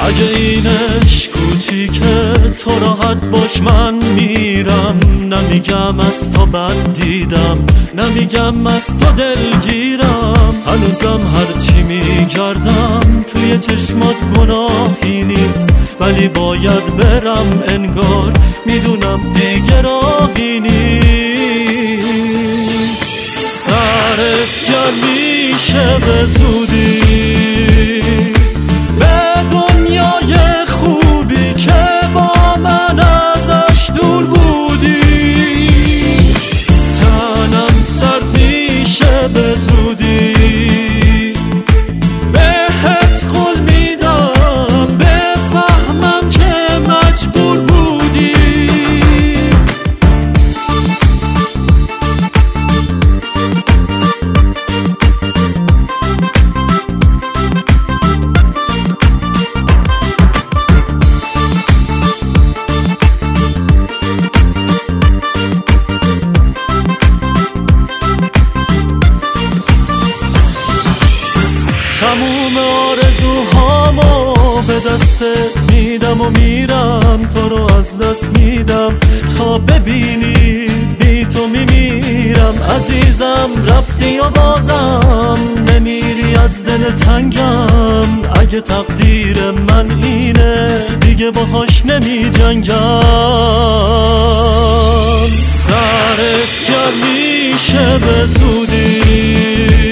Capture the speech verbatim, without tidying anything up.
اگه اینش کوچیکه تو راحت باش، من میرم. نمیگم از تو بد دیدم، نمیگم از تو دلگیرم. هنوزم هرچی میگردم توی چشمات گناهی نیست، ولی باید برم انگار میدونم دیگه راهی نیست. سرت گرم میشه به زودی به دنیای خوبی که با من ازش دور بودی. تنم سرد میشه به زودی بهت قول میدم بفهمم که مجبور بودی. تموم آرزوهامو به دستت میدم و میرم، تو رو از دست میدم تا ببینی بی تو میمیرم. عزیزم رفتی و بازم نمیری، از دل تنگم. اگه تقدیر من اینه دیگه باهاش نمی جنگم. سرت گرم میشه به زودی